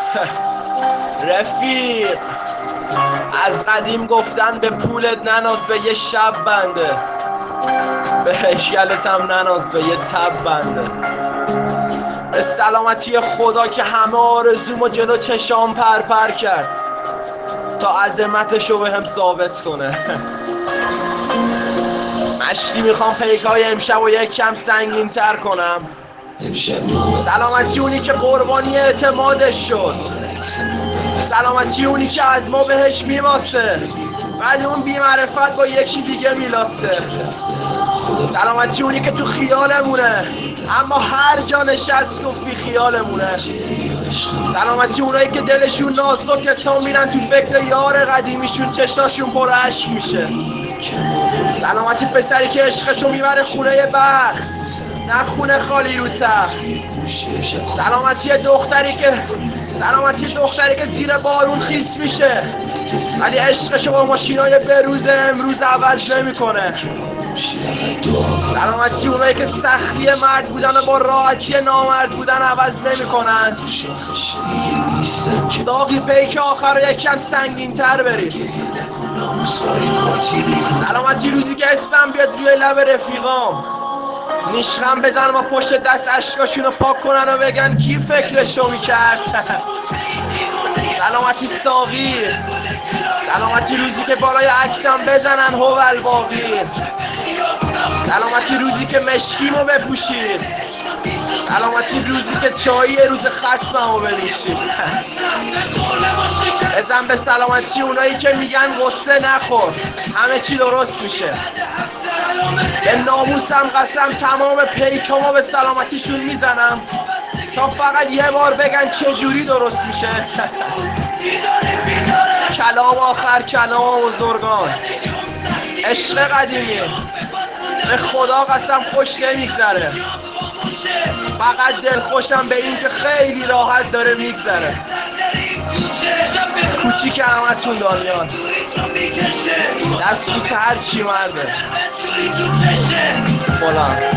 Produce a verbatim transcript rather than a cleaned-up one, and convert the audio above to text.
رفیق از قدیم گفتن به پولت نناز به یه شب بنده، به هیکلت هم نناز به یه تب بنده. به سلامتی خدا که همه آرزومو جلو چشام پر پر کرد تا عظمتشو به هم ثابت کنه. مشتی میخوام پیکای امشب و یک کم سنگین تر کنم. سلامتی اونی که قربانی اعتمادش شد، سلامتی اونی که از ما بهش میماسه ولی اون بیمعرفت با یکی دیگه میلاسه. سلامتی اونی که تو خیالمونه اما هر جا نشست گفت بی خیالمونه. سلامتی اونایی که دلشون نازکه تا میرن تو فکر یار قدیمیشون چشاشون پر عشق میشه. سلامتی پسری که عشقشو میبره خونه بخت نه خونه خالی رو تخت. سلامتی دختری که سلامتی دختری که زیر بارون خیس میشه ولی عشقشو با ماشینای بروز امروز عوض نمیکنه. سلامتی اونایی که سختی مرد بودن و با راحتی نامرد بودن عوض نمیکنن. ساقی پیک آخر رو یکم سنگین تر بریز. سلامتی روزی که اسمم بیاد روی لب رفیقام نیشخم بزن و پشت دست اشکاشونو پاک کنن و بگن کی فکرشو میکرد. سلامتی ساقی، سلامتی روزی که بالای عکسم بزنن هوال باقی. سلامتی روزی که مشکیمو بپوشید، سلامتی روزی که چایی روز ختممو بنوشید. بزن به سلامتی اونایی که میگن غصه نخور همه چی درست میشه. به ناموسم قسم تمام پیکامو به سلامتیشون میزنم تا فقط یه بار بگن چه جوری درست میشه. کلام آخر کلام بزرگان، عشق قدیمی به خدا قسم خوش نمیگذره، فقط دلخوشم به این که خیلی راحت داره میگذره. کوچیک همتون دامیان دست بوس هر چی مرده فلان.